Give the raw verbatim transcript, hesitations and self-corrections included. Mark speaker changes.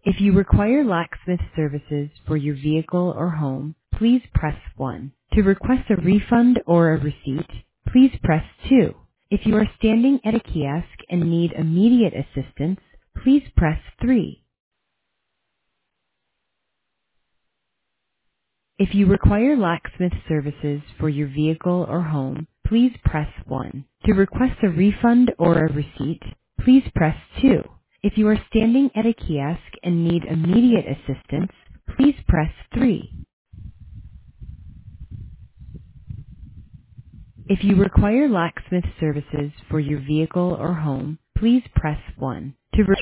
Speaker 1: If you require locksmith services for your vehicle or home, please press one. To request a refund or a receipt, please press two. If you are standing at a kiosk and need immediate assistance, please press three. If you require locksmith services for your vehicle or home, please press one. To request a refund or a receipt, please press two. If you are standing at a kiosk and need immediate assistance, please press three. If you require locksmith services for your vehicle or home, please press one. To re-